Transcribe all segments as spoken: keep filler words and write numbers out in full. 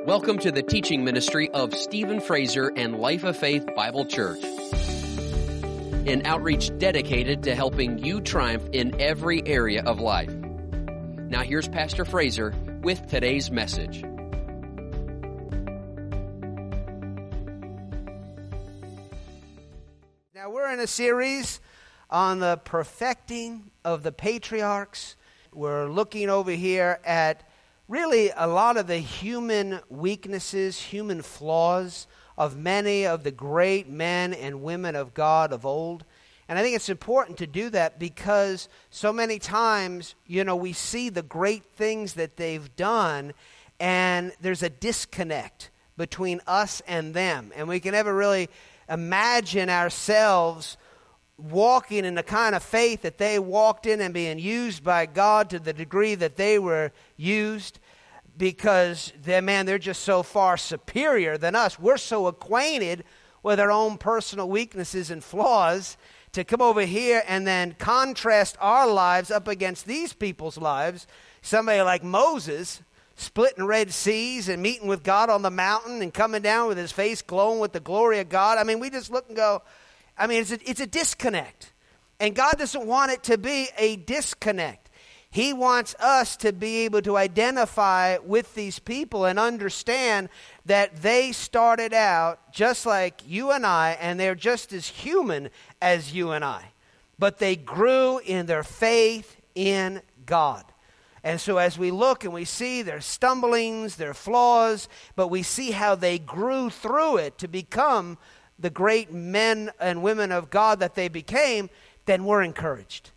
Welcome to the teaching ministry of Stephen Fraser and Life of Faith Bible Church, an outreach dedicated to helping you triumph in every area of life. Now here's Pastor Fraser with today's message. Now we're in a series on the perfecting of the patriarchs. We're looking over here at really a lot of the human weaknesses, human flaws of many of the great men and women of God of old. And I think it's important to do that because so many times, you know, we see the great things that they've done and there's a disconnect between us and them. And we can never really imagine ourselves walking in the kind of faith that they walked in and being used by God to the degree that they were used, because they're, man, they're just so far superior than us. We're so acquainted with our own personal weaknesses and flaws to come over here and then contrast our lives up against these people's lives. Somebody like Moses splitting Red Seas and meeting with God on the mountain and coming down with his face glowing with the glory of God. I mean, we just look and go, I mean, it's a, it's a disconnect. And God doesn't want it to be a disconnect. He wants us to be able to identify with these people and understand that they started out just like you and I, and they're just as human as you and I. But they grew in their faith in God. And so as we look and we see their stumblings, their flaws, but we see how they grew through it to become the great men and women of God that they became, then we're encouraged.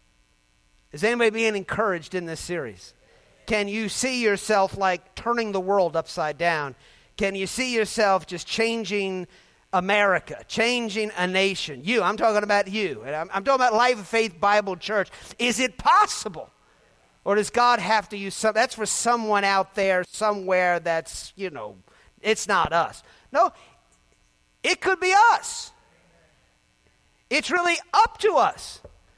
Is anybody being encouraged in this series? Can you see yourself like turning the world upside down? Can you see yourself just changing America, changing a nation? You, I'm talking about you. And I'm, I'm talking about Life of Faith Bible Church. Is it possible? Or does God have to use some? That's for someone out there somewhere that's, you know, it's not us. No, it could be us. It's really up to us.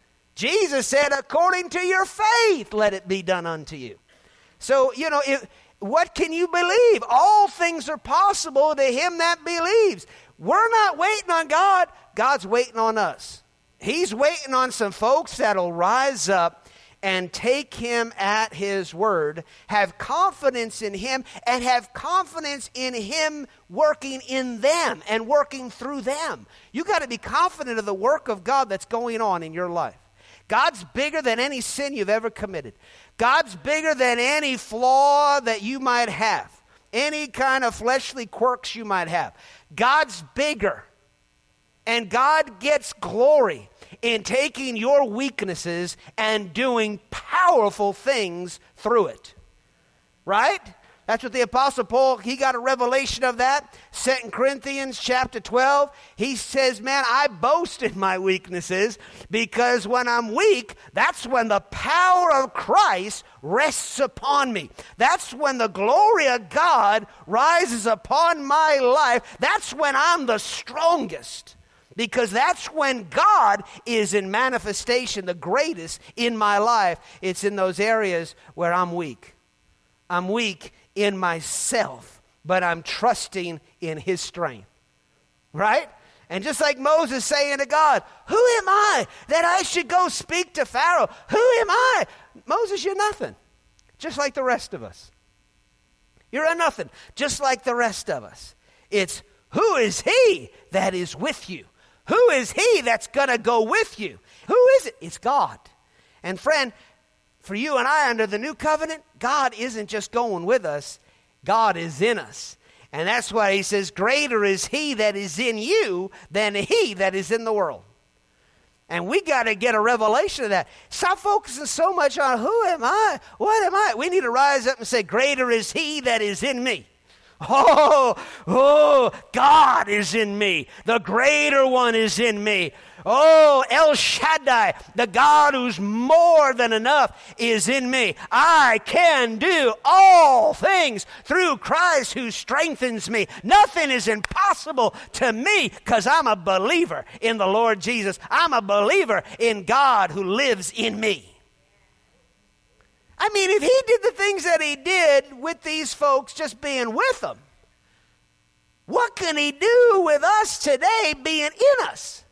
Jesus said, according to your faith, let it be done unto you. So, you know, if, what can you believe? All things are possible to him that believes. We're not waiting on God. God's waiting on us. He's waiting on some folks that'll rise up and take him at his word, have confidence in him, and have confidence in him working in them and working through them. You got to be confident of the work of God that's going on in your life. God's bigger than any sin you've ever committed. God's bigger than any flaw that you might have, any kind of fleshly quirks you might have. God's bigger, and God gets glory in taking your weaknesses and doing powerful things through it. Right? That's what the Apostle Paul, he got a revelation of that. Second Corinthians chapter twelve, he says, man, I boast in my weaknesses because when I'm weak, that's when the power of Christ rests upon me. That's when the glory of God rises upon my life. That's when I'm the strongest. Because that's when God is in manifestation, the greatest in my life. It's in those areas where I'm weak. I'm weak in myself, but I'm trusting in his strength. Right? And just like Moses saying to God, who am I that I should go speak to Pharaoh? Who am I? Moses, you're nothing. Just like the rest of us. You're a nothing. Just like the rest of us. It's who is he that is with you? Who is he that's going to go with you? Who is it? It's God. And friend, for you and I under the new covenant, God isn't just going with us. God is in us. And that's why he says, greater is he that is in you than he that is in the world. And we got to get a revelation of that. Stop focusing so much on who am I? What am I? We need to rise up and say, greater is he that is in me. Oh, oh, God is in me. The greater one is in me. Oh, El Shaddai, the God who's more than enough is in me. I can do all things through Christ who strengthens me. Nothing is impossible to me because I'm a believer in the Lord Jesus. I'm a believer in God who lives in me. I mean, if he did the things that he did with these folks just being with them, What can he do with us today being in us?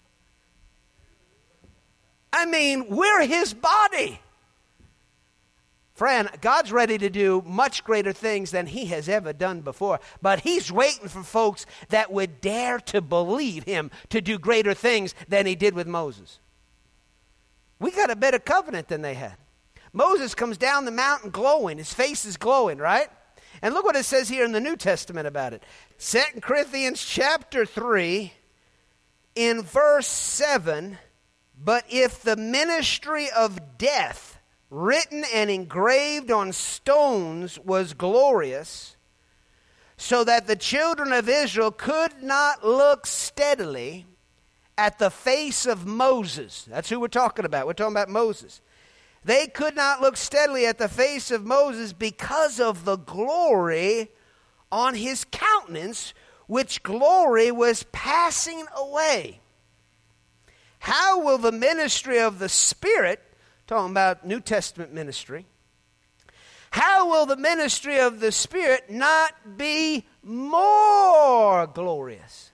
I mean, we're his body. Friend, God's ready to do much greater things than he has ever done before. But he's waiting for folks that would dare to believe him to do greater things than he did with Moses. We got a better covenant than they had. Moses comes down the mountain glowing. His face is glowing, right? And look what it says here in the New Testament about it. Second Corinthians chapter three, in verse seven, but if the ministry of death, written and engraved on stones, was glorious, so that the children of Israel could not look steadily at the face of Moses. That's who we're talking about. We're talking about Moses. They could not look steadily at the face of Moses because of the glory on his countenance, which glory was passing away. How will the ministry of the Spirit, talking about New Testament ministry, how will the ministry of the Spirit not be more glorious?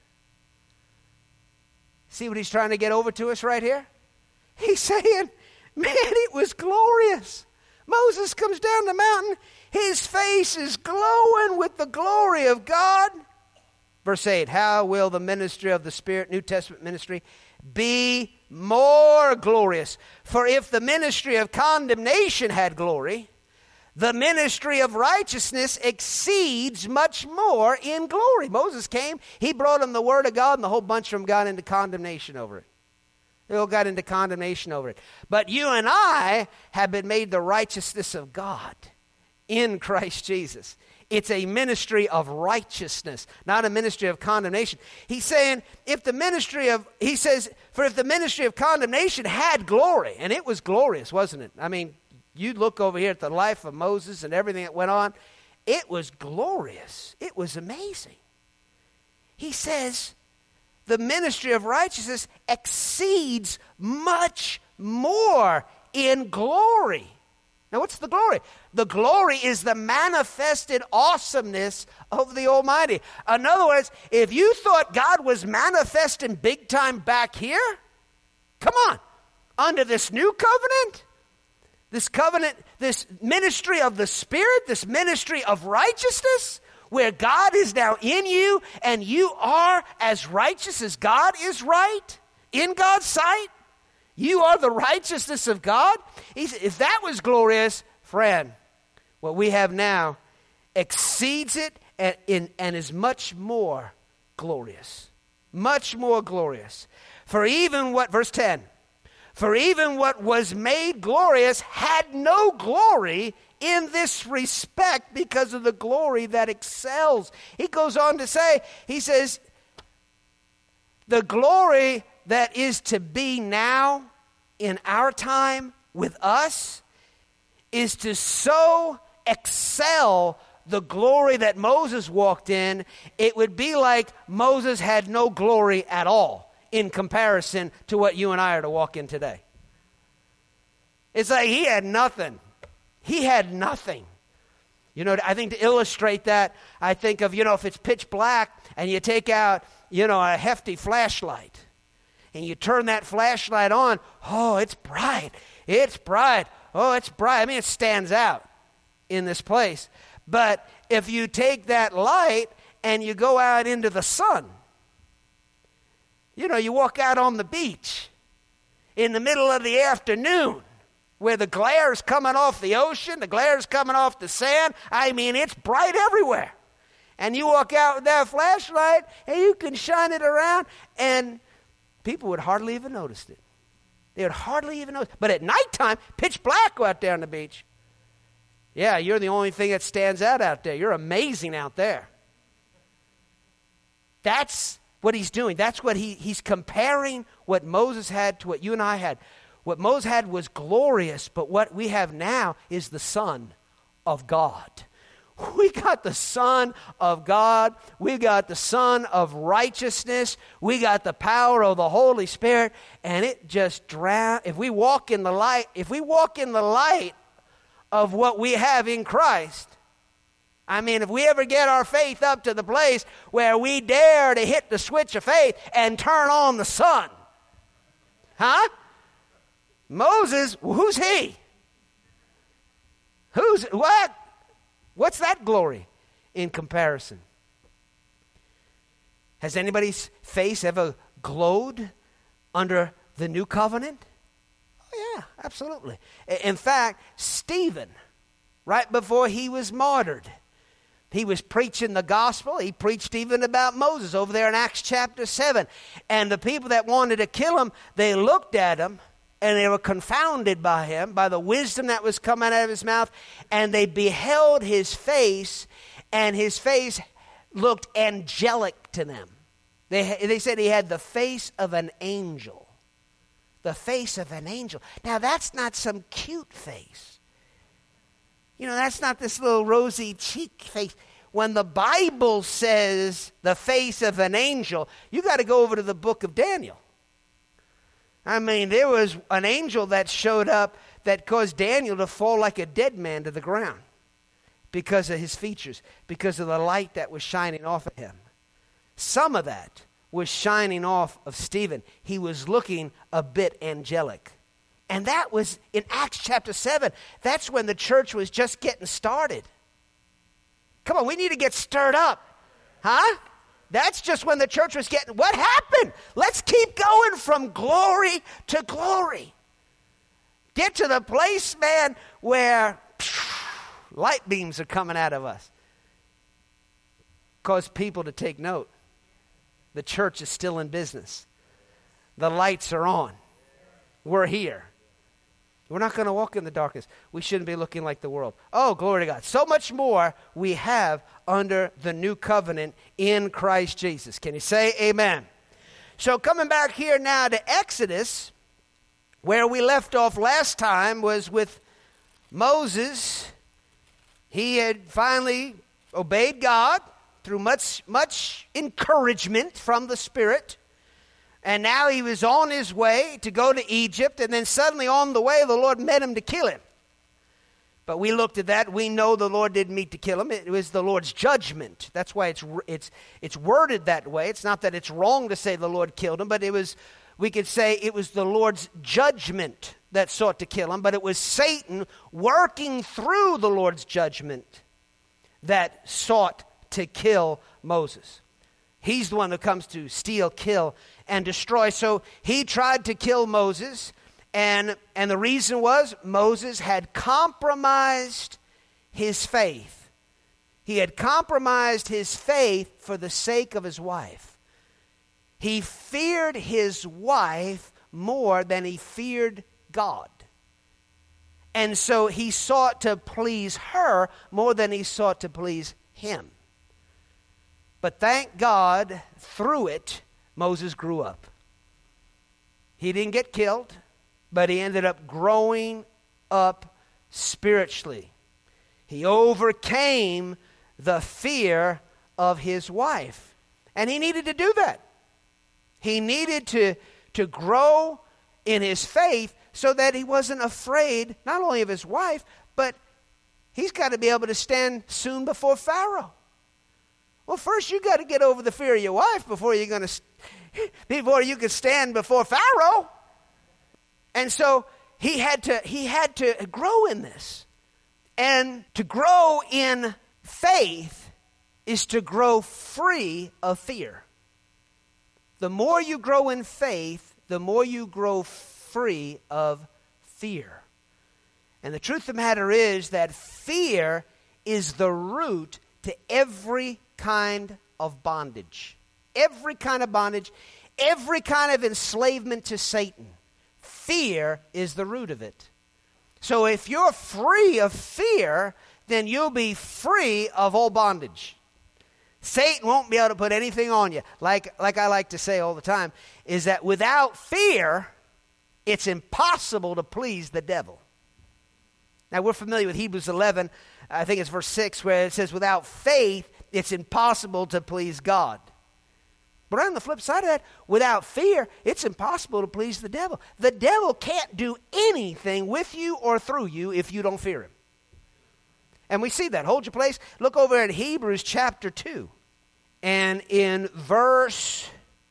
See what he's trying to get over to us right here? He's saying, man, it was glorious. Moses comes down the mountain. His face is glowing with the glory of God. Verse eight, how will the ministry of the Spirit, New Testament ministry, be more glorious? For if the ministry of condemnation had glory, the ministry of righteousness exceeds much more in glory. Moses came, he brought them the word of God, and the whole bunch of them got into condemnation over it. They all got into condemnation over it. But you and I have been made the righteousness of God in Christ Jesus. It's a ministry of righteousness, not a ministry of condemnation. He's saying, if the ministry of, he says, for if the ministry of condemnation had glory, and it was glorious, wasn't it? I mean, you look over here at the life of Moses and everything that went on, it was glorious. It was amazing. He says, the ministry of righteousness exceeds much more in glory. Now, what's the glory? The glory is the manifested awesomeness of the Almighty. In other words, if you thought God was manifesting big time back here, come on, under this new covenant, this covenant, this ministry of the Spirit, this ministry of righteousness, where God is now in you and you are as righteous as God is right in God's sight. You are the righteousness of God. He said, if that was glorious, friend, what we have now exceeds it and, and, and is much more glorious. Much more glorious. For even what, verse ten, for even what was made glorious had no glory in this respect because of the glory that excels. He goes on to say, he says, the glory that is to be now in our time with us is to so excel the glory that Moses walked in, it would be like Moses had no glory at all in comparison to what you and I are to walk in today. It's like he had nothing. He had nothing. You know, I think to illustrate that, I think of, you know, if it's pitch black and you take out, you know, a hefty flashlight and you turn that flashlight on, oh, it's bright. It's bright. Oh, it's bright. I mean, it stands out in this place. But if you take that light and you go out into the sun, you know, you walk out on the beach in the middle of the afternoon where the glare is coming off the ocean, the glare is coming off the sand. I mean, it's bright everywhere. And you walk out with that flashlight and you can shine it around and people would hardly even notice it. They would hardly even notice. But at nighttime, pitch black out there on the beach. Yeah, you're the only thing that stands out out there. You're amazing out there. That's what he's doing. That's what he, he's comparing what Moses had to what you and I had. What Moses had was glorious, but what we have now is the Son of God. We got the Son of God. We got the Son of righteousness. We got the power of the Holy Spirit, and it just drown. If we walk in the light, if we walk in the light of what we have in Christ, I mean, if we ever get our faith up to the place where we dare to hit the switch of faith and turn on the sun. Huh? Moses, who's he? Who's, what? What's that glory in comparison? Has anybody's face ever glowed under the new covenant? Oh, yeah, absolutely. In fact, Stephen, right before he was martyred, he was preaching the gospel. He preached even about Moses over there in Acts chapter seven. And the people that wanted to kill him, they looked at him and they were confounded by him, by the wisdom that was coming out of his mouth. And they beheld his face, and his face looked angelic to them. They, they said he had the face of an angel. The face of an angel. Now, that's not some cute face. You know, that's not this little rosy cheek face. When the Bible says the face of an angel, you got to go over to the book of Daniel. I mean, there was an angel that showed up that caused Daniel to fall like a dead man to the ground because of his features, because of the light that was shining off of him. Some of that was shining off of Stephen. He was looking a bit angelic. And that was in Acts chapter seven. That's when the church was just getting started. Come on, we need to get stirred up. Huh? That's just when the church was getting... What happened? Let's keep going from glory to glory. Get to the place, man, where phew, light beams are coming out of us. Cause people to take note. The church is still in business. The lights are on. We're here. We're not going to walk in the darkness. We shouldn't be looking like the world. Oh, glory to God. So much more we have under the new covenant in Christ Jesus. Can you say amen? So coming back here now to Exodus, where we left off last time was with Moses. He had finally obeyed God through much, much encouragement from the Spirit. And now he was on his way to go to Egypt, and then suddenly on the way, the Lord met him to kill him. But we looked at that. We know the Lord didn't meet to kill him. It was the Lord's judgment. That's why it's it's it's worded that way. It's not that it's wrong to say the Lord killed him, but it was, we could say it was the Lord's judgment that sought to kill him, but it was Satan working through the Lord's judgment that sought to kill Moses. He's the one that comes to steal, kill, and destroy. So he tried to kill Moses, and, and the reason was Moses had compromised his faith. He had compromised his faith for the sake of his wife. He feared his wife more than he feared God. And so he sought to please her more than he sought to please him. But thank God, through it, Moses grew up. He didn't get killed, but he ended up growing up spiritually. He overcame the fear of his wife. And he needed to do that. He needed to, to grow in his faith so that he wasn't afraid, not only of his wife, but he's got to be able to stand soon before Pharaoh. Well, first you got to get over the fear of your wife before you're going to, before you can stand before Pharaoh. And so he had to, he had to grow in this. And to grow in faith is to grow free of fear. The more you grow in faith, the more you grow free of fear. And the truth of the matter is that fear is the root to every kind of bondage. Every kind of bondage, every kind of enslavement to Satan. Fear is the root of it. So if you're free of fear, then you'll be free of all bondage. Satan won't be able to put anything on you. Like, like I like to say all the time, is that without fear, it's impossible to please the devil. Now, we're familiar with Hebrews eleven, I think it's verse six, where it says, without faith, it's impossible to please God. But on the flip side of that, without fear, it's impossible to please the devil. The devil can't do anything with you or through you if you don't fear him. And we see that. Hold your place. Look over at Hebrews chapter two. And in verse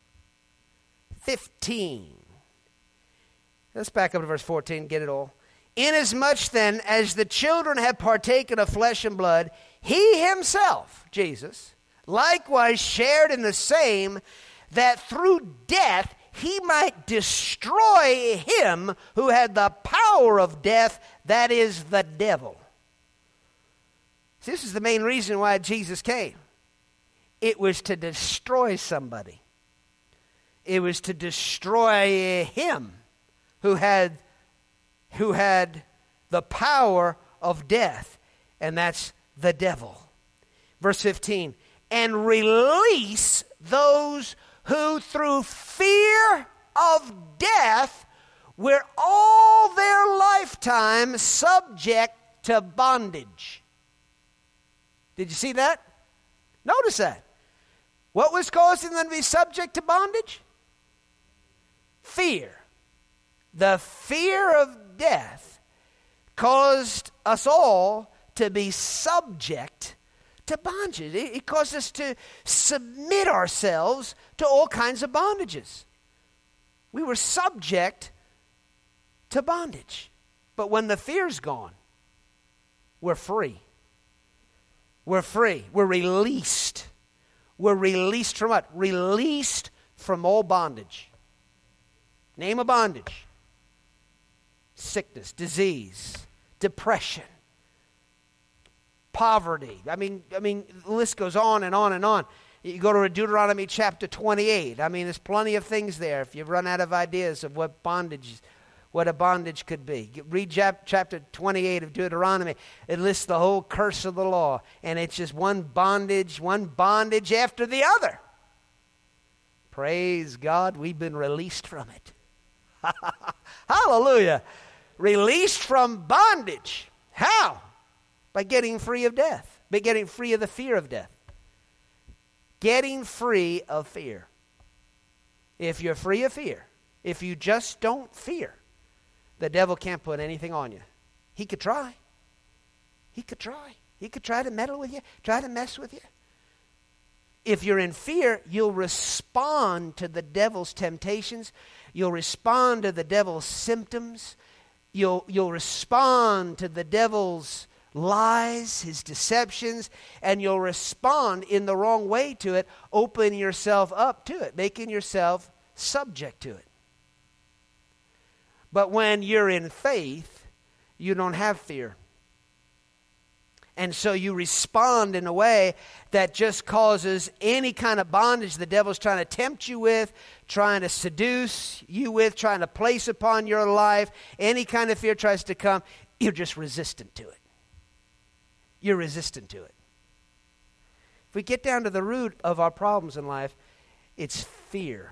fifteen. Let's back up to verse fourteen, get it all. Inasmuch then as the children have partaken of flesh and blood, he himself, Jesus, likewise shared in the same, that through death he might destroy him who had the power of death, that is the devil. See, this is the main reason why Jesus came. It was to destroy somebody. It was to destroy him who had, who had the power of death, and that's the devil. Verse fifteen, and release those who through fear of death were all their lifetime subject to bondage. Did you see that? Notice that. What was causing them to be subject to bondage? Fear. The fear of death caused us all to be subject to bondage. It, it caused us to submit ourselves to all kinds of bondages. We were subject to bondage. But when the fear's gone, we're free. We're free. We're released. We're released from what? Released from all bondage. Name a bondage. Sickness, disease, depression, poverty. I mean, I mean, the list goes on and on and on. You go to Deuteronomy chapter twenty-eight. I mean, there's plenty of things there if you run out of ideas of what bondage, what a bondage could be. Read chapter twenty-eight of Deuteronomy. It lists the whole curse of the law, and it's just one bondage, one bondage after the other. Praise God, we've been released from it. Hallelujah. Released from bondage. How? By getting free of death. By getting free of the fear of death. Getting free of fear. If you're free of fear, if you just don't fear, the devil can't put anything on you. He could try. He could try. He could try to meddle with you, try to mess with you. If you're in fear, you'll respond to the devil's temptations. You'll respond to the devil's symptoms. You'll, you'll respond to the devil's lies, his deceptions, and you'll respond in the wrong way to it, opening yourself up to it, making yourself subject to it. But when you're in faith, you don't have fear. And so you respond in a way that just causes any kind of bondage the devil's trying to tempt you with, trying to seduce you with, trying to place upon your life. Any kind of fear tries to come, you're just resistant to it. You're resistant to it. If we get down to the root of our problems in life, it's fear.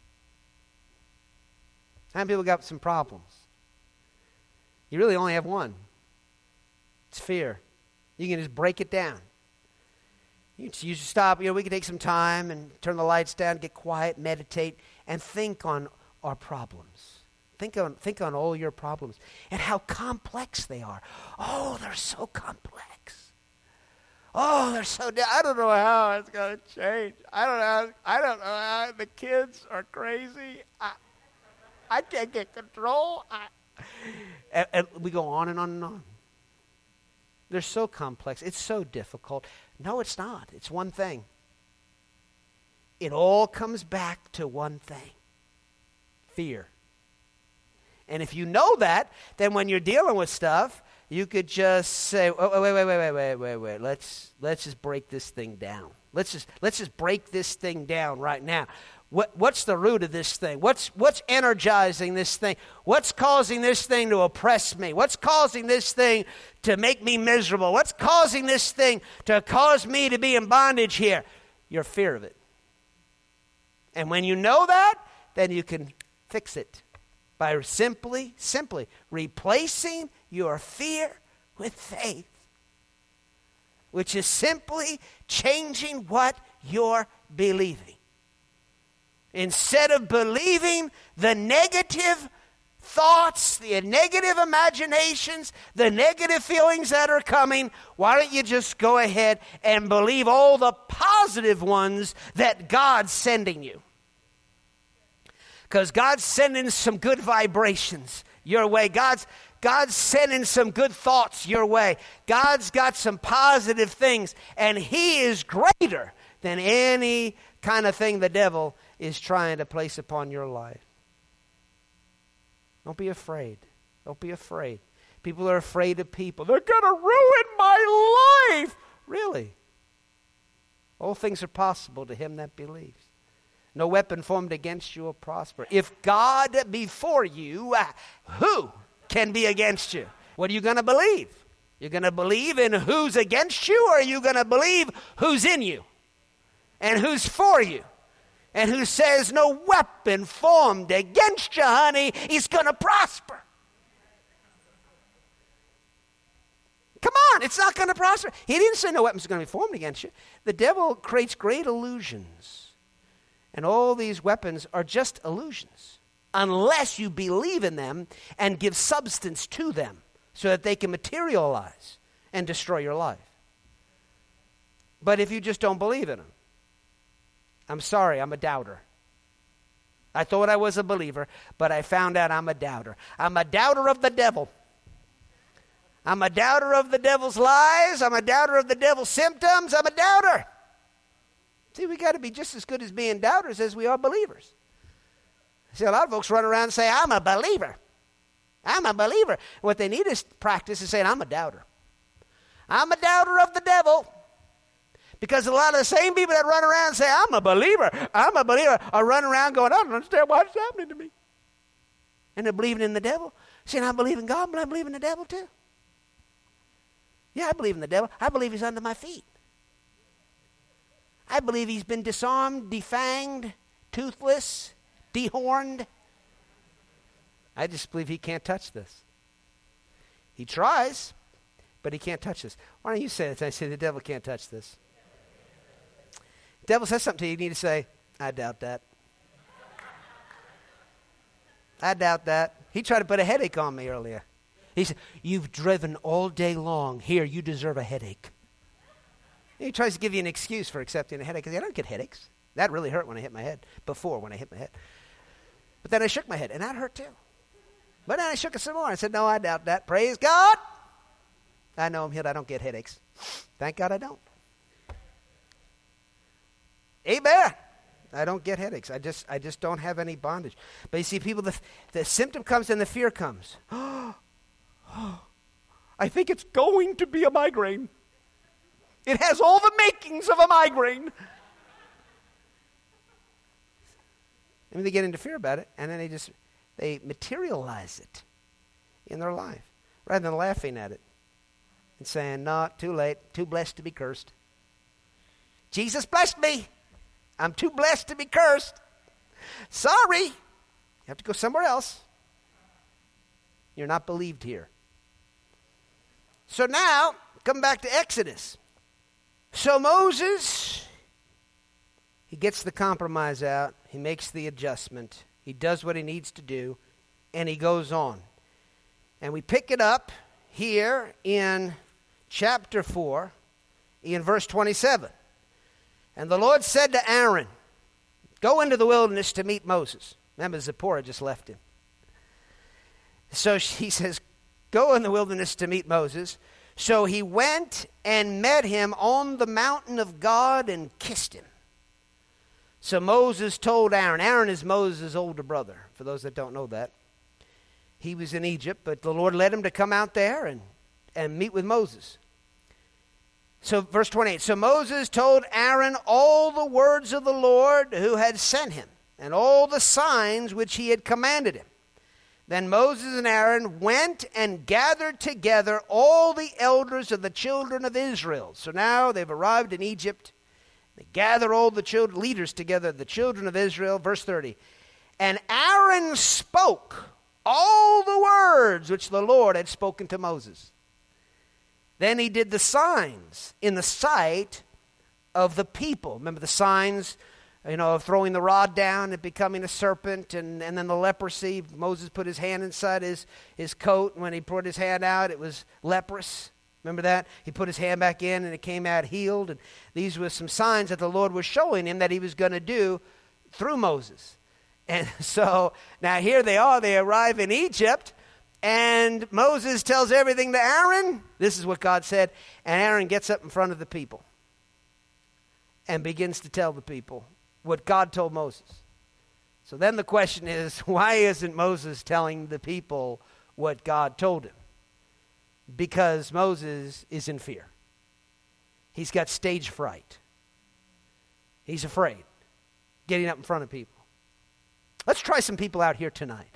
How many people got some problems? You really only have one. It's fear. You can just break it down. You can just stop. You know, we can take some time and turn the lights down, get quiet, meditate, and think on our problems. Think on think on all your problems and how complex they are. Oh, they're so complex. Oh, they're so. I don't know how it's going to change. I don't know. I don't know how the kids are crazy. I, I can't get control. I, and, and we go on and on and on. They're so complex. It's so difficult. No, it's not. It's one thing. It all comes back to one thing. Fear. And if you know that, then when you're dealing with stuff, you could just say, oh, wait, wait, wait, wait, wait, wait, wait. Let's let's just break this thing down. Let's just let's just break this thing down right now. What, what's the root of this thing? What's, what's energizing this thing? What's causing this thing to oppress me? What's causing this thing to make me miserable? What's causing this thing to cause me to be in bondage here? Your fear of it. And when you know that, then you can fix it by simply, simply replacing your fear with faith, which is simply changing what you're believing. Instead of believing the negative thoughts, the negative imaginations, the negative feelings that are coming, why don't you just go ahead and believe all the positive ones that God's sending you? Because God's sending some good vibrations your way. God's God's sending some good thoughts your way. God's got some positive things, and He is greater than any kind of thing the devil is trying to place upon your life. Don't be afraid. Don't be afraid. People are afraid of people. They're going to ruin my life. Really? All things are possible to him that believes. No weapon formed against you will prosper. If God be for you, uh, who can be against you? What are you going to believe? You're going to believe in who's against you, or are you going to believe who's in you and who's for you and who says no weapon formed against you, honey, is going to prosper? Come on, it's not going to prosper. He didn't say no weapon's going to be formed against you. The devil creates great illusions. And all these weapons are just illusions unless you believe in them and give substance to them so that they can materialize and destroy your life. But if you just don't believe in them, I'm sorry, I'm a doubter. I thought I was a believer, but I found out I'm a doubter. I'm a doubter of the devil. I'm a doubter of the devil's lies. I'm a doubter of the devil's symptoms. I'm a doubter. See, we got to be just as good as being doubters as we are believers. See, a lot of folks run around and say, I'm a believer. I'm a believer. What they need is practice is saying, I'm a doubter. I'm a doubter of the devil. Because a lot of the same people that run around and say, I'm a believer, I'm a believer, are running around going, I don't understand what's happening to me. And they're believing in the devil. Saying, I believe in God, but I believe in the devil too. Yeah, I believe in the devil. I believe he's under my feet. I believe he's been disarmed, defanged, toothless, dehorned. I just believe he can't touch this. He tries, but he can't touch this. Why don't you say it? I say the devil can't touch this. The devil says something to you, you need to say, I doubt that. I doubt that. He tried to put a headache on me earlier. He said, you've driven all day long. Here, you deserve a headache. He tries to give you an excuse for accepting a headache. Because I don't get headaches. That really hurt when I hit my head. Before, when I hit my head. But then I shook my head, and that hurt too. But then I shook it some more. I said, no, I doubt that. Praise God. I know I'm healed. I don't get headaches. Thank God I don't. Amen. I don't get headaches. I just I just don't have any bondage. But you see, people, the, the symptom comes and the fear comes. I think it's going to be a migraine. It has all the makings of a migraine. And they get into fear about it, and then they just, they materialize it in their life, rather than laughing at it and saying, no, too late, too blessed to be cursed. Jesus blessed me. I'm too blessed to be cursed. Sorry. You have to go somewhere else. You're not believed here. So now, come back to Exodus. So Moses, he gets the compromise out. He makes the adjustment. He does what he needs to do. And he goes on. And we pick it up here in chapter four, in verse twenty-seven. And the Lord said to Aaron, go into the wilderness to meet Moses. Remember, Zipporah just left him. So he says, go in the wilderness to meet Moses. So he went and met him on the mountain of God and kissed him. So Moses told Aaron. Aaron is Moses' older brother, for those that don't know that. He was in Egypt, but the Lord led him to come out there and, and meet with Moses. So verse twenty-eight, so Moses told Aaron all the words of the Lord who had sent him, and all the signs which he had commanded him. Then Moses and Aaron went and gathered together all the elders of the children of Israel. So now they've arrived in Egypt. They gather all the children, leaders together, the children of Israel. Verse thirty. And Aaron spoke all the words which the Lord had spoken to Moses. Then he did the signs in the sight of the people. Remember the signs you know, of throwing the rod down and becoming a serpent, and, and then the leprosy. Moses put his hand inside his, his coat, and when he put his hand out, it was leprous. Remember that? He put his hand back in, and it came out healed. And these were some signs that the Lord was showing him that he was going to do through Moses. And so now here they are. They arrive in Egypt, and Moses tells everything to Aaron. This is what God said. And Aaron gets up in front of the people and begins to tell the people what God told Moses. So then the question is, why isn't Moses telling the people what God told him? Because Moses is in fear. He's got stage fright. He's afraid getting up in front of people. Let's try some people out here tonight.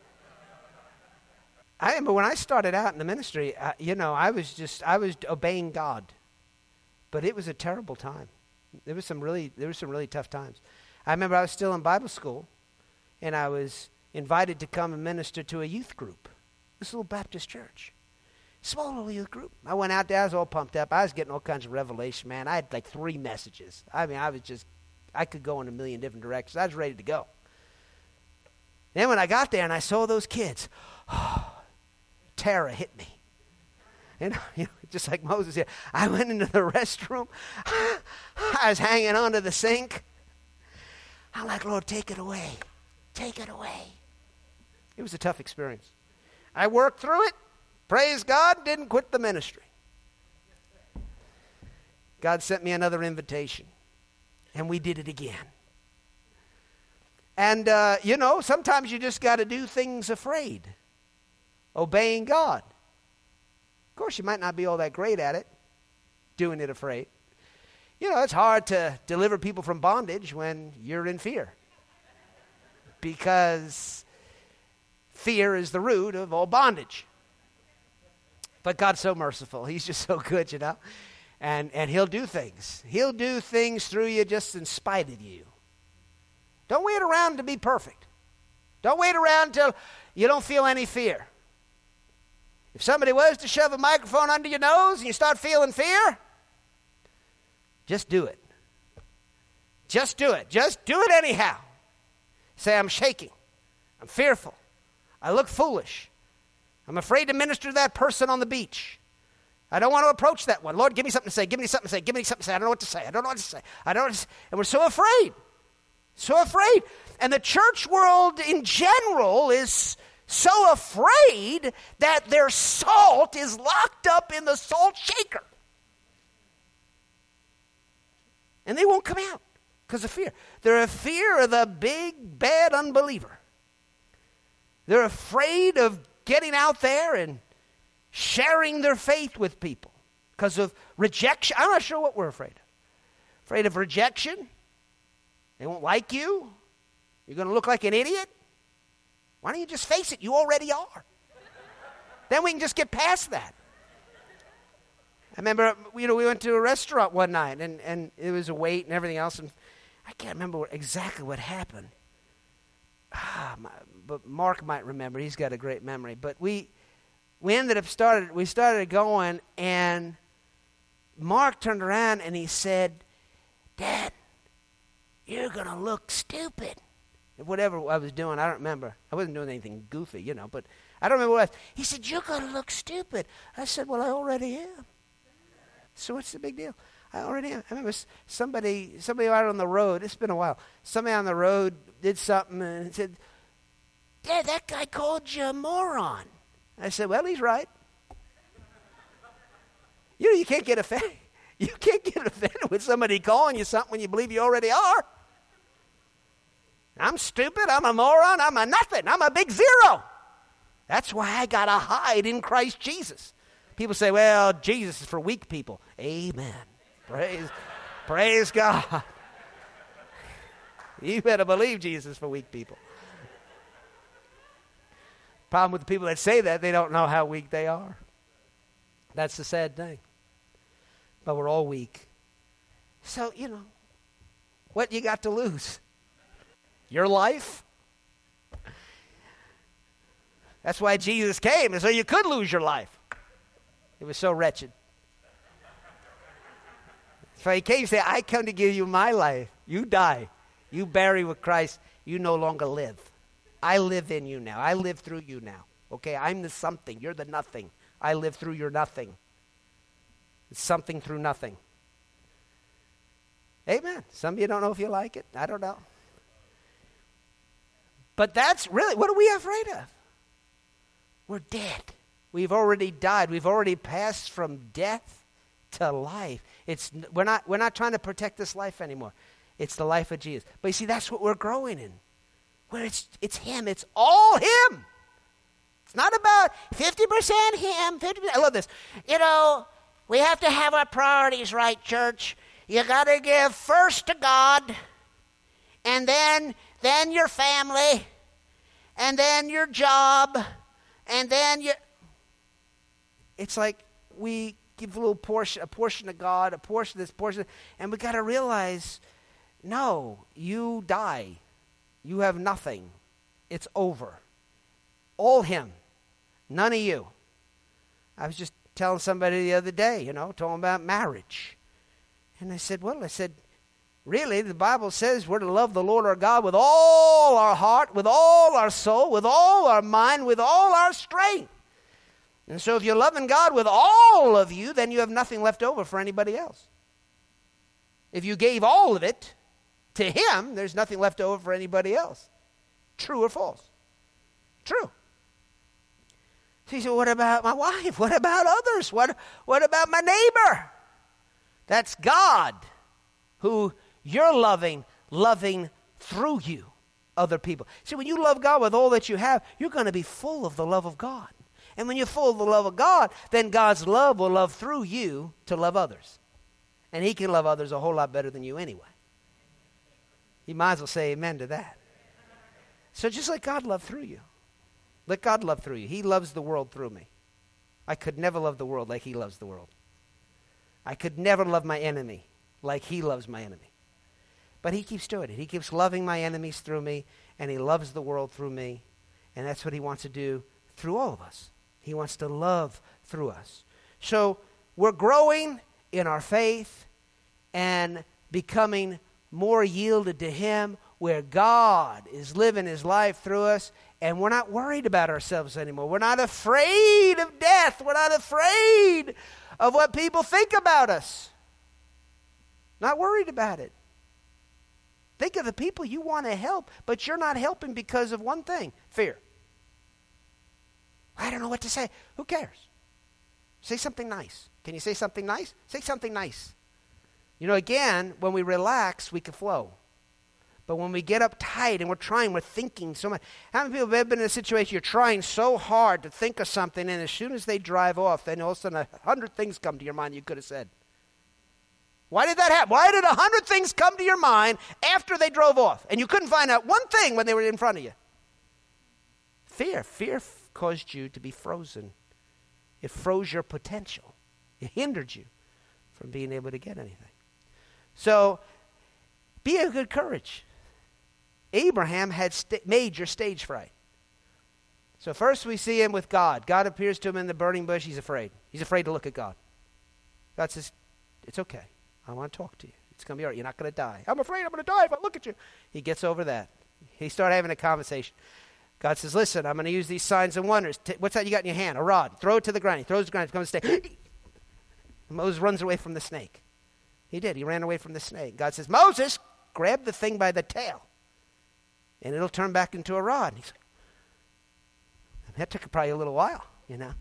I remember when I started out in the ministry, uh, you know, I was just, I was obeying God. But it was a terrible time. There was some really, there were some really tough times. I remember I was still in Bible school, and I was invited to come and minister to a youth group, this little Baptist church. Small little youth group. I went out there, I was all pumped up. I was getting all kinds of revelation, man. I had like three messages. I mean, I was just, I could go in a million different directions. I was ready to go. Then when I got there and I saw those kids, oh, terror hit me. And, you know, just like Moses here, I went into the restroom. I was hanging onto the sink. I'm like, Lord, take it away. Take it away. It was a tough experience. I worked through it. Praise God, didn't quit the ministry. God sent me another invitation, and we did it again. And, uh, you know, sometimes you just got to do things afraid, obeying God. Of course, you might not be all that great at it, doing it afraid. You know, it's hard to deliver people from bondage when you're in fear, because fear is the root of all bondage. But God's so merciful. He's just so good, you know. And and he'll do things. He'll do things through you just in spite of you. Don't wait around to be perfect. Don't wait around till you don't feel any fear. If somebody was to shove a microphone under your nose and you start feeling fear, just do it. Just do it. Just do it anyhow. Say, I'm shaking. I'm fearful. I look foolish. I'm afraid to minister to that person on the beach. I don't want to approach that one. Lord, give me something to say. Give me something to say. Give me something to say. I don't know what to say. I don't know what to say. I don't know what to say. And we're so afraid. So afraid. And the church world in general is so afraid that their salt is locked up in the salt shaker. And they won't come out because of fear. They're a fear of the big, bad unbeliever. They're afraid of getting out there and sharing their faith with people because of rejection. I'm not sure what we're afraid of. Afraid of rejection. They won't like you. You're going to look like an idiot. Why don't you just face it? You already are. Then we can just get past that. I remember, you know, we went to a restaurant one night, and, and it was a wait and everything else, and I can't remember what, exactly what happened. Ah, my, but Mark might remember. He's got a great memory. But we we ended up started. We started going, and Mark turned around and he said, "Dad, you're gonna look stupid." Whatever I was doing, I don't remember. I wasn't doing anything goofy, you know. But I don't remember what I was. He said, "You're gonna look stupid." I said, "Well, I already am. So what's the big deal? I already am." I remember somebody, somebody out on the road. It's been a while. Somebody on the road did something and said, "Dad, that guy called you a moron." I said, "Well, he's right." You know, you can't get offended. You can't get offended with somebody calling you something when you believe you already are. I'm stupid. I'm a moron. I'm a nothing. I'm a big zero. That's why I got to hide in Christ Jesus. People say, well, Jesus is for weak people. Amen. Praise, praise God. You better believe Jesus is for weak people. Problem with the people that say that, they don't know how weak they are. That's the sad thing. But we're all weak. So, you know, what you got to lose? Your life? That's why Jesus came, so you could lose your life. It was so wretched. So he came and said, "I come to give you my life. You die. You bury with Christ, you no longer live. I live in you now. I live through you now. Okay, I'm the something. You're the nothing. I live through your nothing. It's something through nothing. Amen. Some of you don't know if you like it. I don't know. But that's really, what are we afraid of? We're dead. We've already died. We've already passed from death to life. It's we're not we're not trying to protect this life anymore. It's the life of Jesus. But you see, that's what we're growing in. Where it's it's him. It's all him. It's not about fifty percent him, fifty percent. I love this. You know, we have to have our priorities right, church. You got to give first to God, and then then your family, and then your job, and then you. It's like we give a little portion, a portion to God, a portion of this portion, and we got to realize, no, you die. You have nothing. It's over. All him. None of you. I was just telling somebody the other day, you know, talking about marriage. And I said, well, I said, really, the Bible says we're to love the Lord our God with all our heart, with all our soul, with all our mind, with all our strength. And so if you're loving God with all of you, then you have nothing left over for anybody else. If you gave all of it to him, there's nothing left over for anybody else. True or false? True. So you say, what about my wife? What about others? What, what about my neighbor? That's God who you're loving, loving through you, other people. See, when you love God with all that you have, you're going to be full of the love of God. And when you're full of the love of God, then God's love will love through you to love others. And he can love others a whole lot better than you anyway. You might as well say amen to that. So just let God love through you. Let God love through you. He loves the world through me. I could never love the world like he loves the world. I could never love my enemy like he loves my enemy. But he keeps doing it. He keeps loving my enemies through me, and he loves the world through me. And that's what he wants to do through all of us. He wants to love through us. So we're growing in our faith and becoming more yielded to him, where God is living his life through us, and we're not worried about ourselves anymore. We're not afraid of death. We're not afraid of what people think about us. Not worried about it. Think of the people you want to help, but you're not helping because of one thing, fear. I don't know what to say. Who cares? Say something nice. Can you say something nice? Say something nice. You know, again, when we relax, we can flow. But when we get uptight and we're trying, we're thinking so much. How many people have ever been in a situation you're trying so hard to think of something, and as soon as they drive off, then all of a sudden a hundred things come to your mind you could have said? Why did that happen? Why did a hundred things come to your mind after they drove off, and you couldn't find out one thing when they were in front of you? Fear. Fear f- caused you to be frozen. It froze your potential. It hindered you from being able to get anything. So, be of good courage. Abraham had st- major stage fright. So first we see him with God. God appears to him in the burning bush. He's afraid. He's afraid to look at God. God says, it's okay. I want to talk to you. It's going to be all right. You're not going to die. I'm afraid I'm going to die if I look at you. He gets over that. He started having a conversation. God says, listen, I'm going to use these signs and wonders. T- what's that you got in your hand? A rod. Throw it to the ground. He throws it to the ground. It comes to snake. Moses runs away from the snake. He did. He ran away from the snake. God says, Moses, grab the thing by the tail, and it'll turn back into a rod. And he's like, that took probably a little while, you know.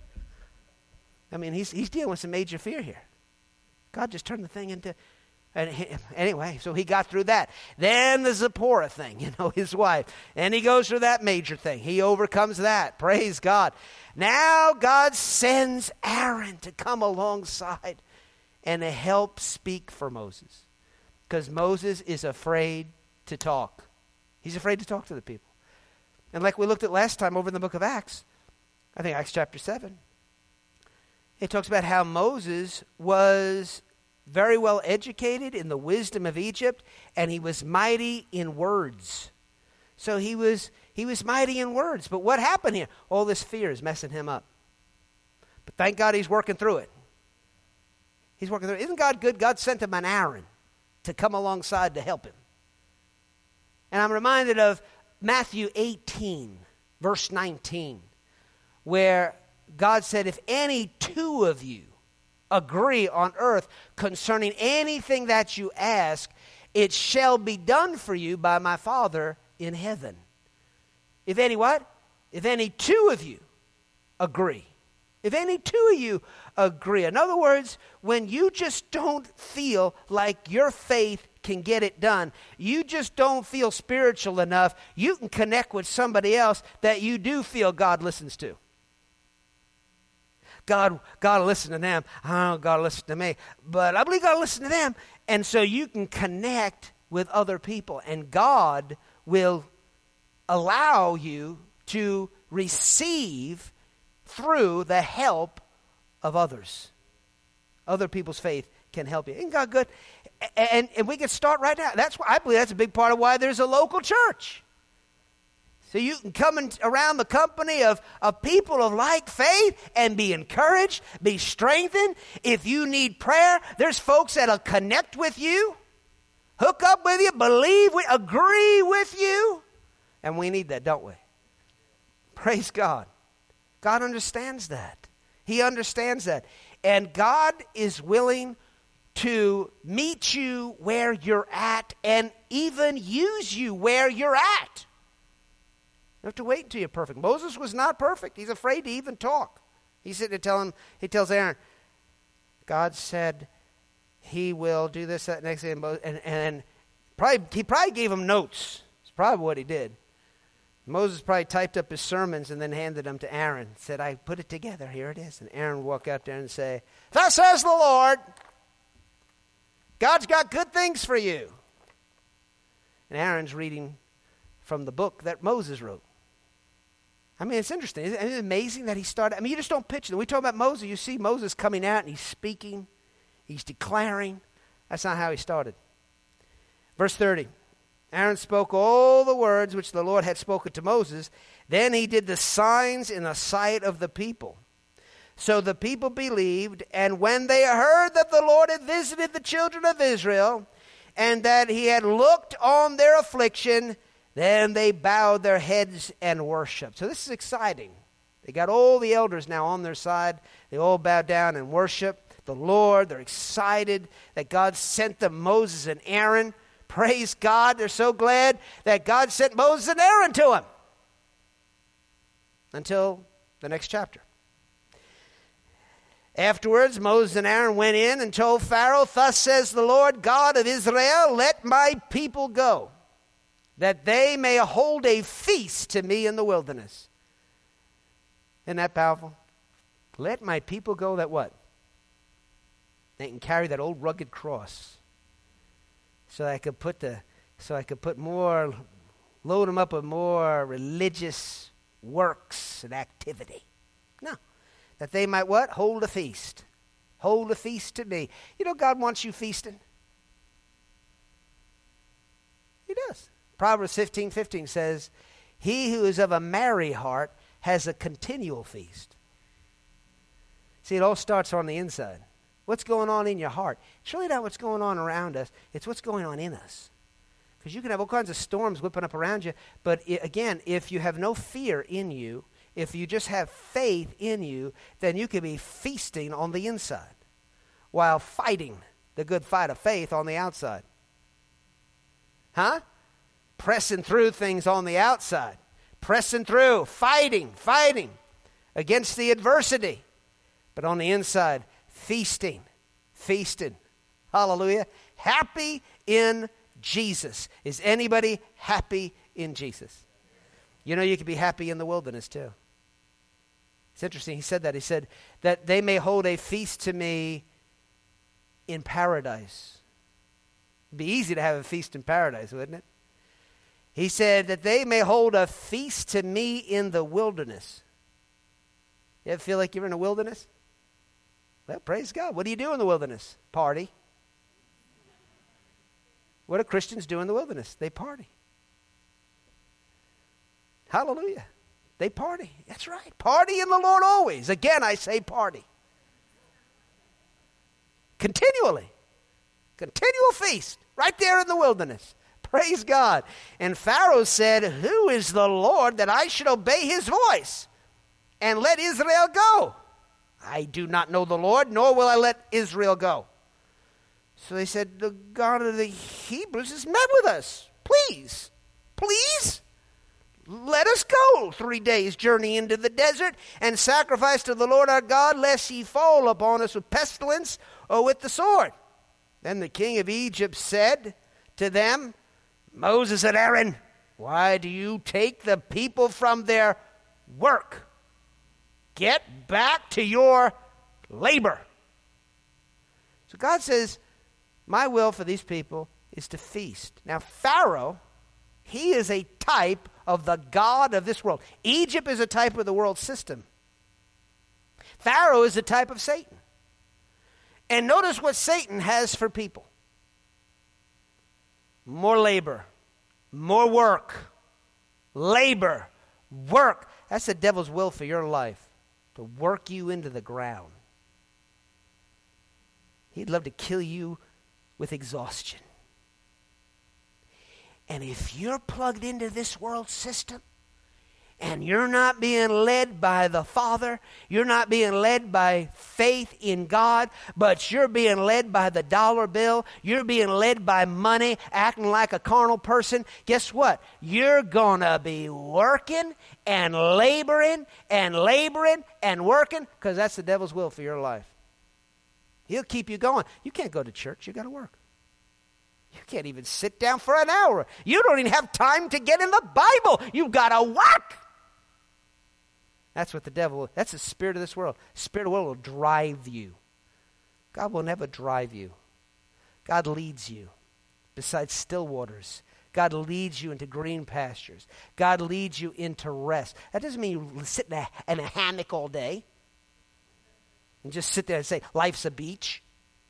I mean, he's he's dealing with some major fear here. God just turned the thing into, and he, anyway, so he got through that. Then the Zipporah thing, you know, his wife. And he goes through that major thing. He overcomes that. Praise God. Now God sends Aaron to come alongside and to help speak for Moses. Because Moses is afraid to talk. He's afraid to talk to the people. And like we looked at last time over in the book of Acts, I think Acts chapter seven, it talks about how Moses was very well educated in the wisdom of Egypt, and he was mighty in words. So he was he was mighty in words. But what happened here? All this fear is messing him up. But thank God he's working through it. He's working through it. Isn't God good? God sent him an Aaron to come alongside to help him. And I'm reminded of Matthew eighteen, verse nineteen, where God said, if any two of you agree on earth concerning anything that you ask, it shall be done for you by my Father in heaven. If any what? If any two of you agree. If any two of you agree. In other words, when you just don't feel like your faith can get it done, you just don't feel spiritual enough, you can connect with somebody else that you do feel God listens to. God, God will listen to them. I don't know, God will listen to me. But I believe God will listen to them. And so you can connect with other people. And God will allow you to receive through the help of others. Other people's faith can help you. Isn't God good? And, and we can start right now. That's why I believe that's a big part of why there's a local church. So you can come in, around the company of, of people of like faith and be encouraged, be strengthened. If you need prayer, there's folks that'll connect with you, hook up with you, believe, we agree with you. And we need that, don't we? Praise God. God understands that. He understands that. And God is willing to meet you where you're at and even use you where you're at. You have to wait until you're perfect. Moses was not perfect. He's afraid to even talk. He's sitting there telling, he tells Aaron, God said he will do this, that, next thing. And, and, and probably, he probably gave him notes. That's probably what he did. Moses probably typed up his sermons and then handed them to Aaron. Said, I put it together. Here it is. And Aaron would walk out there and say, thus says the Lord, God's got good things for you. And Aaron's reading from the book that Moses wrote. I mean, it's interesting. Isn't it amazing that he started? I mean, you just don't picture it. We talk about Moses. You see Moses coming out and he's speaking. He's declaring. That's not how he started. Verse thirty. Aaron spoke all the words which the Lord had spoken to Moses. Then he did the signs in the sight of the people. So the people believed, and when they heard that the Lord had visited the children of Israel, and that he had looked on their affliction, then they bowed their heads and worshiped. So this is exciting. They got all the elders now on their side. They all bow down and worship the Lord. They're excited that God sent them Moses and Aaron. Praise God. They're so glad that God sent Moses and Aaron to him. Until the next chapter. Afterwards, Moses and Aaron went in and told Pharaoh, thus says the Lord God of Israel, let my people go, that they may hold a feast to me in the wilderness. Isn't that powerful? Let my people go that what? They can carry that old rugged cross. So I could put the, so I could put more, load them up with more religious works and activity. No. That they might what? Hold a feast. Hold a feast to me. You know God wants you feasting. He does. Proverbs fifteen fifteen says, he who is of a merry heart has a continual feast. See, it all starts on the inside. What's going on in your heart? It's really not what's going on around us. It's what's going on in us. Because you can have all kinds of storms whipping up around you. But I, again, if you have no fear in you, if you just have faith in you, then you can be feasting on the inside while fighting the good fight of faith on the outside. Huh? Pressing through things on the outside. Pressing through, fighting, fighting against the adversity. But on the inside, feasting, feasting. Hallelujah. Happy in Jesus. Is anybody happy in Jesus? You know, you can be happy in the wilderness too. It's interesting. He said that. He said that they may hold a feast to me in paradise. It'd be easy to have a feast in paradise, wouldn't it? He said that they may hold a feast to me in the wilderness. You ever feel like you're in a wilderness? Well, praise God. What do you do in the wilderness? Party. What do Christians do in the wilderness? They party. Hallelujah. They party. That's right. Party in the Lord always. Again, I say party. Continually. Continual feast. Right there in the wilderness. Praise God. And Pharaoh said, who is the Lord that I should obey his voice and let Israel go? I do not know the Lord, nor will I let Israel go. So they said, the God of the Hebrews has met with us. Please, please, let us go three days' journey into the desert and sacrifice to the Lord our God, lest he fall upon us with pestilence or with the sword. Then the king of Egypt said to them, Moses and Aaron, why do you take the people from their work? Get back to your labor. So God says, my will for these people is to feast. Now, Pharaoh, he is a type of the God of this world. Egypt is a type of the world system. Pharaoh is a type of Satan. And notice what Satan has for people. More labor, more work, labor, work. That's the devil's will for your life, to work you into the ground. He'd love to kill you with exhaustion. And if you're plugged into this world system and you're not being led by the Father, you're not being led by faith in God, but you're being led by the dollar bill, you're being led by money, acting like a carnal person, guess what? You're going to be working and laboring and laboring and working, because that's the devil's will for your life. He'll keep you going. You can't go to church. You got to work. You can't even sit down for an hour. You don't even have time to get in the Bible. You've got to work. That's what the devil, that's the spirit of this world. Spirit of the world will drive you. God will never drive you. God leads you beside still waters. God leads you into green pastures. God leads you into rest. That doesn't mean you sit in a, in a hammock all day and just sit there and say, life's a beach.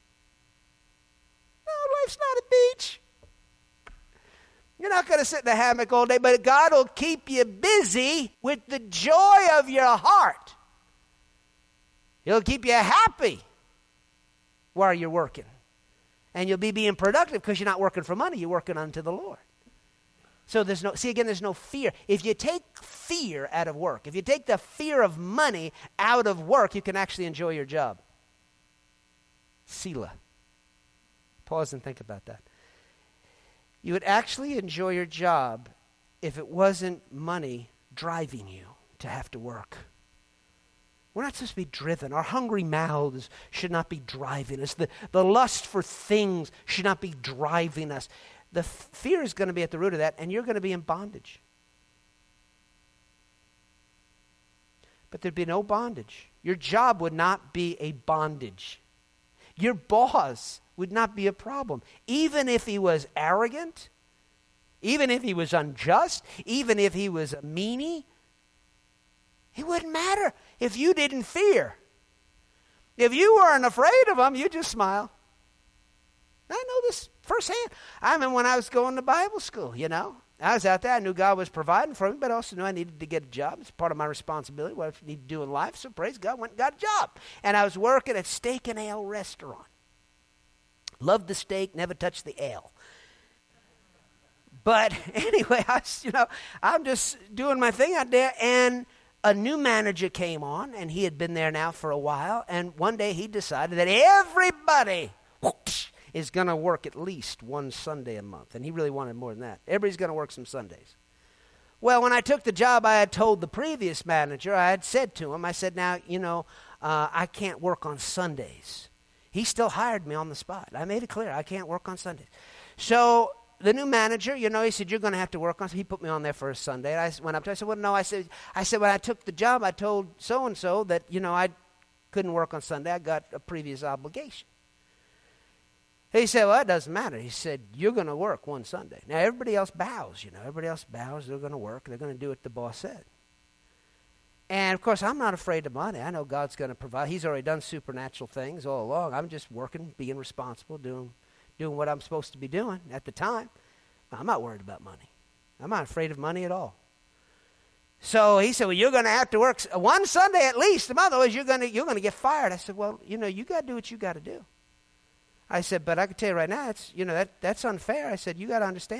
No, life's not a beach. You're not going to sit in a hammock all day, but God will keep you busy with the joy of your heart. He'll keep you happy while you're working. And you'll be being productive because you're not working for money. You're working unto the Lord. So there's no, see again, there's no fear. If you take fear out of work, if you take the fear of money out of work, you can actually enjoy your job. Selah. Pause and think about that. You would actually enjoy your job if it wasn't money driving you to have to work. We're not supposed to be driven. Our hungry mouths should not be driving us. The, the lust for things should not be driving us. The f- fear is going to be at the root of that, and you're going to be in bondage. But there'd be no bondage. Your job would not be a bondage. Your boss would not be a problem. Even if he was arrogant, even if he was unjust, even if he was a meanie, it wouldn't matter if you didn't fear. If you weren't afraid of him, you'd just smile. I know this firsthand. I remember when I was going to Bible school, you know. I was out there. I knew God was providing for me, but I also knew I needed to get a job. It's part of my responsibility, what I need to do in life. So praise God, went and got a job. And I was working at Steak and Ale Restaurant. Loved the steak, never touched the ale. But anyway, I was, you know, I'm just doing my thing out there, and a new manager came on, and he had been there now for a while, and one day he decided that everybody whoosh, is going to work at least one Sunday a month, and he really wanted more than that. Everybody's going to work some Sundays. Well, when I took the job, I had told the previous manager, I had said to him, I said, now, you know, uh, I can't work on Sundays. He still hired me on the spot. I made it clear, I can't work on Sundays. So the new manager, you know, he said, you're going to have to work on, so he put me on there for a Sunday. And I went up to him, I said, well, no, I said, I said, when I took the job, I told so-and-so that, you know, I couldn't work on Sunday. I got a previous obligation. He said, well, it doesn't matter. He said, you're going to work one Sunday. Now, everybody else bows, you know. Everybody else bows. They're going to work. They're going to do what the boss said. And, of course, I'm not afraid of money. I know God's going to provide. He's already done supernatural things all along. I'm just working, being responsible, doing doing what I'm supposed to be doing at the time. I'm not worried about money. I'm not afraid of money at all. So he said, well, you're going to have to work one Sunday at least. Otherwise, you're going to you're going to get fired. I said, well, you know, you got to do what you got to do. I said, but I can tell you right now, it's you know that that's unfair. I said, you got to understand,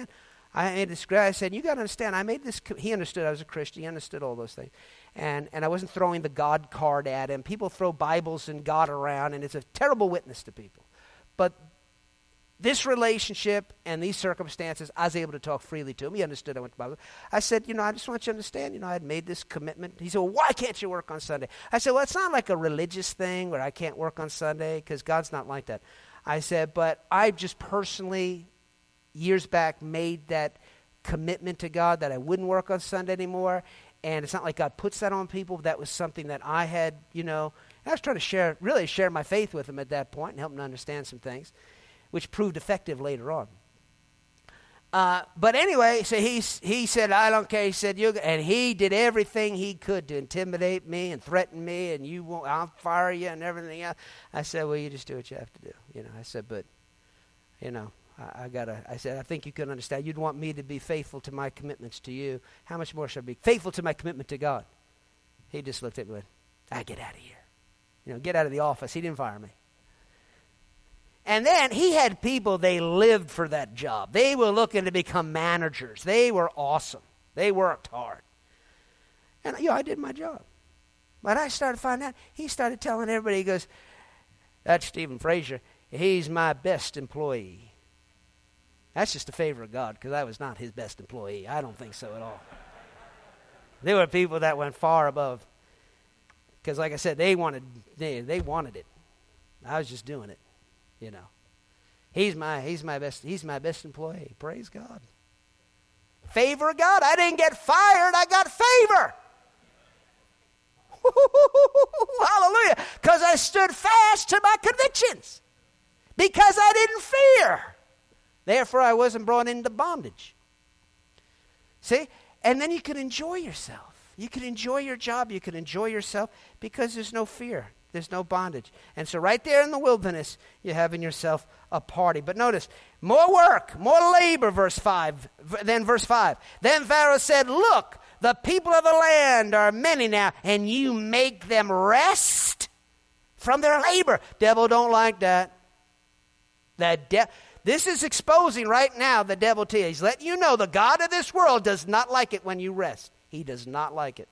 I made this, I said, you got to understand, I made this, he understood I was a Christian, he understood all those things. And, and I wasn't throwing the God card at him. People throw Bibles and God around, and it's a terrible witness to people. But this relationship and these circumstances, I was able to talk freely to him. He understood I went to Bible. I said, you know, I just want you to understand, you know, I had made this commitment. He said, well, why can't you work on Sunday? I said, well, it's not like a religious thing where I can't work on Sunday, because God's not like that. I said, but I just personally, years back, made that commitment to God that I wouldn't work on Sunday anymore. And it's not like God puts that on people. That was something that I had, you know, I was trying to share, really share my faith with him at that point and help him understand some things, which proved effective later on. Uh, but anyway, so he, he said, I don't care. He said, you, and he did everything he could to intimidate me and threaten me, and you won't, I'll fire you and everything else. I said, well, you just do what you have to do. You know, I said, but, you know, I, I gotta, I said, I think you can understand. You'd want me to be faithful to my commitments to you. How much more should I be faithful to my commitment to God? He just looked at me and went, I get out of here. You know, get out of the office. He didn't fire me. And then he had people, they lived for that job. They were looking to become managers. They were awesome. They worked hard. And, you know, I did my job. But I started finding out, he started telling everybody, he goes, that's Stephen Frazier. He's my best employee. That's just a favor of God, because I was not his best employee. I don't think so at all. There were people that went far above. Because like I said, they wanted, they, they wanted it. I was just doing it. You know, he's my he's my best he's my best employee. Praise God. Favor of God. I didn't get fired. I got favor. Hallelujah. Because I stood fast to my convictions. Because I didn't fear. Therefore, I wasn't brought into bondage. See? And then you can enjoy yourself. You can enjoy your job. You can enjoy yourself because there's no fear. There's no bondage. And so right there in the wilderness, you're having yourself a party. But notice, more work, more labor, verse five. Then verse five. Then Pharaoh said, look, the people of the land are many now, and you make them rest from their labor. Devil don't like that. That de- this is exposing right now the devil to you. He's letting you know the God of this world does not like it when you rest. He does not like it.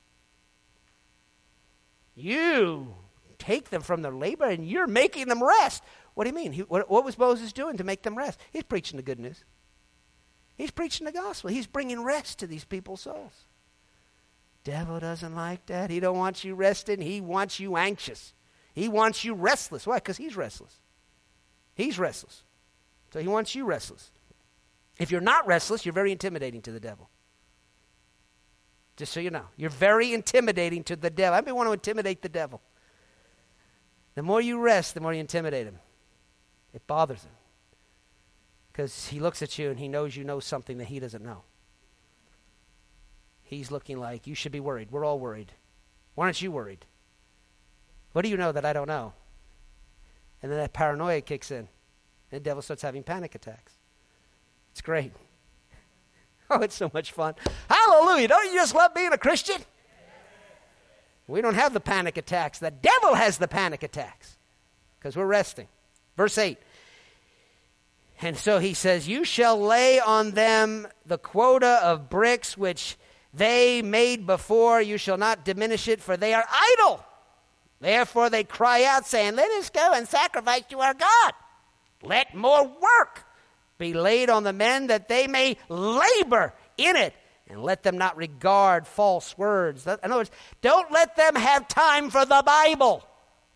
You take them from their labor, and you're making them rest. What do you mean? He, what, what was Moses doing to make them rest? He's preaching the good news. He's preaching the gospel. He's bringing rest to these people's souls. Devil doesn't like that. He don't want you resting. He wants you anxious. He wants you restless. Why? Because he's restless. He's restless. So he wants you restless. If you're not restless, you're very intimidating to the devil. Just so you know. You're very intimidating to the devil. I may want to intimidate the devil. The more you rest, the more you intimidate him. It bothers him. Because he looks at you and he knows you know something that he doesn't know. He's looking like, you should be worried. We're all worried. Why aren't you worried? What do you know that I don't know? And then that paranoia kicks in. And the devil starts having panic attacks. It's great. Oh, it's so much fun. Hallelujah. Don't you just love being a Christian? We don't have the panic attacks. The devil has the panic attacks because we're resting. Verse eight. And so he says, you shall lay on them the quota of bricks which they made before. You shall not diminish it, for they are idle. Therefore they cry out, saying, let us go and sacrifice to our God. Let more work be laid on the men, that they may labor in it. And let them not regard false words. In other words, don't let them have time for the Bible.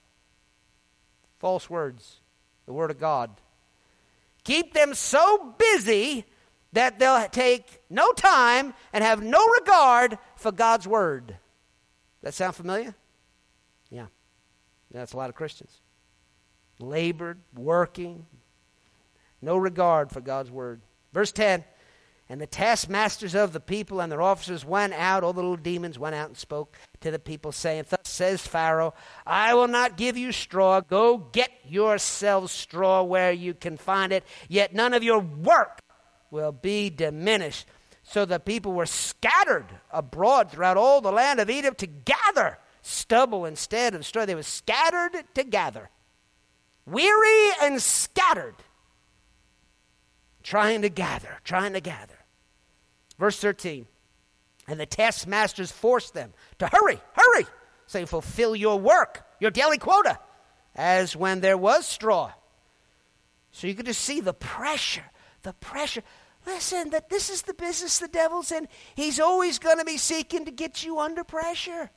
False words, the Word of God. Keep them so busy that they'll take no time and have no regard for God's Word. That sound familiar? Yeah. That's a lot of Christians. Labored, working, no regard for God's Word. Verse ten. And the taskmasters of the people and their officers went out, all the little demons went out and spoke to the people, saying, thus says Pharaoh, I will not give you straw. Go get yourselves straw where you can find it, yet none of your work will be diminished. So the people were scattered abroad throughout all the land of Egypt to gather stubble instead of straw. They were scattered to gather. Weary and scattered. trying to gather, trying to gather. Verse thirteen, and the taskmasters forced them to hurry, hurry, saying, fulfill your work, your daily quota, as when there was straw. So you could just see the pressure, the pressure. Listen, that this is the business the devil's in. He's always going to be seeking to get you under pressure.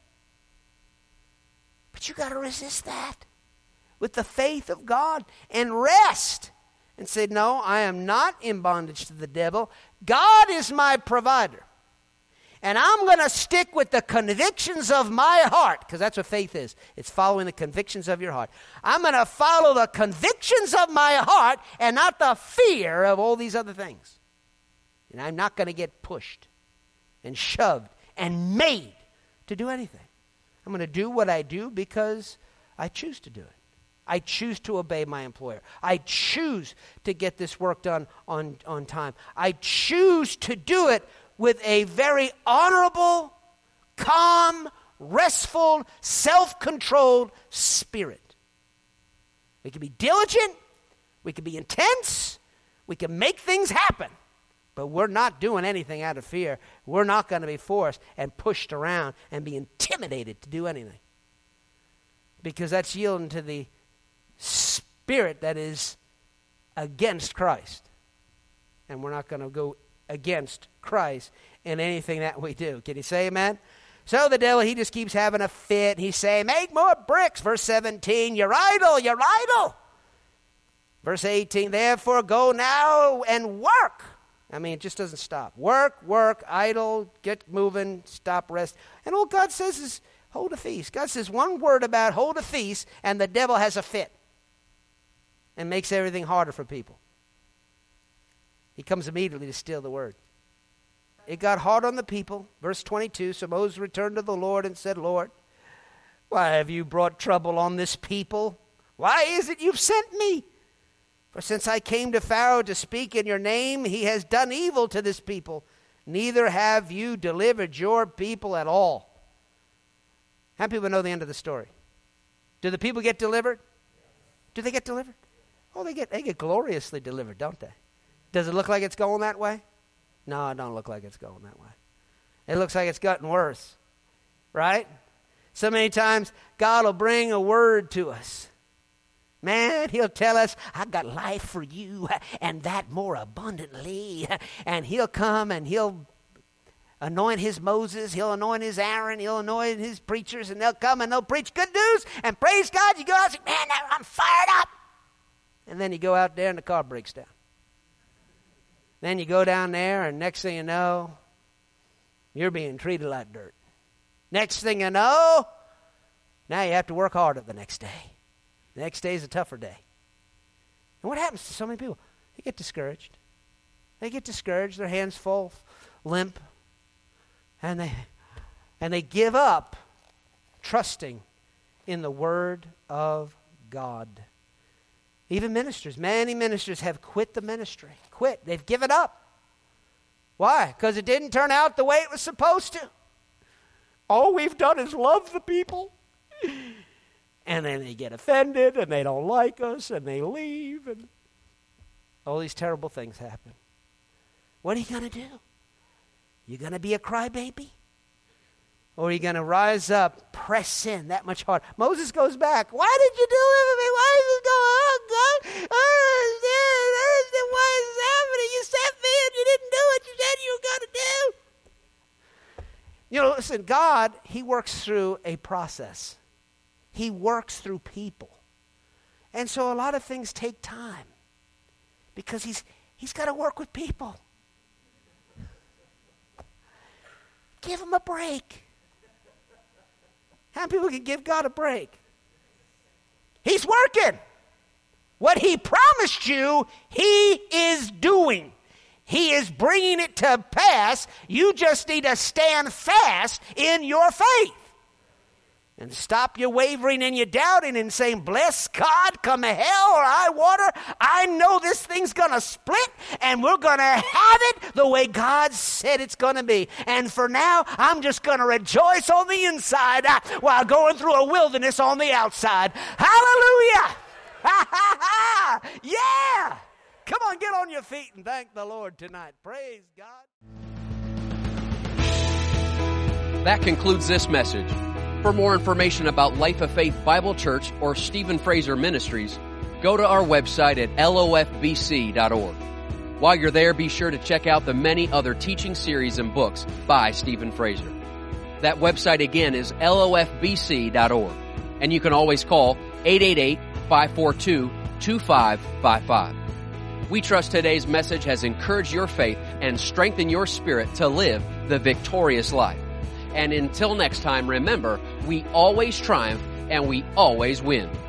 But you got to resist that with the faith of God and rest and say, no, I am not in bondage to the devil. God is my provider. And I'm going to stick with the convictions of my heart, because that's what faith is. It's following the convictions of your heart. I'm going to follow the convictions of my heart and not the fear of all these other things. And I'm not going to get pushed and shoved and made to do anything. I'm going to do what I do because I choose to do it. I choose to obey my employer. I choose to get this work done on, on time. I choose to do it with a very honorable, calm, restful, self-controlled spirit. We can be diligent. We can be intense. We can make things happen. But we're not doing anything out of fear. We're not going to be forced and pushed around and be intimidated to do anything. Because that's yielding to the spirit that is against Christ. And we're not going to go against Christ in anything that we do. Can you say amen? So the devil, he just keeps having a fit. He's saying, make more bricks. Verse seventeen, you're idle, you're idle. Verse eighteen, therefore go now and work. I mean, it just doesn't stop. Work, work, idle, get moving, stop, rest. And all God says is hold a feast. God says one word about hold a feast, and the devil has a fit and makes everything harder for people. He comes immediately to steal the word. It got hard on the people. Verse twenty-two, so Moses returned to the Lord and said, Lord, why have you brought trouble on this people? Why is it you've sent me? For since I came to Pharaoh to speak in your name, he has done evil to this people. Neither have you delivered your people at all. How many people know the end of the story? Do the people get delivered? Do they get delivered? Oh, they get they get gloriously delivered, don't they? Does it look like it's going that way? No, it don't look like it's going that way. It looks like it's gotten worse, right? So many times, God will bring a word to us. Man, he'll tell us, I got life for you, and that more abundantly. And he'll come and he'll anoint his Moses, he'll anoint his Aaron, he'll anoint his preachers, and they'll come and they'll preach good news, and praise God. You go out and say, man, I'm fired up. And then you go out there and the car breaks down. Then you go down there, and next thing you know, you're being treated like dirt. Next thing you know, now you have to work harder the next day. The next day is a tougher day. And what happens to so many people? They get discouraged. They get discouraged, their hands fall limp, and they and they give up trusting in the Word of God. Even ministers, many ministers have quit the ministry. Quit. They've given up. Why? Because it didn't turn out the way it was supposed to. All we've done is love the people. And then they get offended, and they don't like us, and they leave, and all these terrible things happen. What are you going to do? You going to be a crybaby? Or are you going to rise up, press in that much harder? Moses goes back. Why did you do it with me? Why did you go, oh, God, oh, yeah, why is this happening? You sent me and you didn't do what you said you were going to do. You know, listen, God, he works through a process. He works through people. And so a lot of things take time because he's he's got to work with people. Give him a break. How many people can give God a break? He's working. What he promised you, he is doing. He is bringing it to pass. You just need to stand fast in your faith. And stop your wavering and your doubting and saying, bless God, come hell or high water. I know this thing's going to split and we're going to have it the way God said it's going to be. And for now, I'm just going to rejoice on the inside uh, while going through a wilderness on the outside. Hallelujah. Ha, ha, ha. Yeah. Come on, get on your feet and thank the Lord tonight. Praise God. That concludes this message. For more information about Life of Faith Bible Church or Stephen Fraser Ministries, go to our website at L O F B C dot org. While you're there, be sure to check out the many other teaching series and books by Stephen Fraser. That website again is L O F B C dot org. And you can always call eight eight eight, five four two, two five five five. We trust today's message has encouraged your faith and strengthened your spirit to live the victorious life. And until next time, remember, we always triumph and we always win.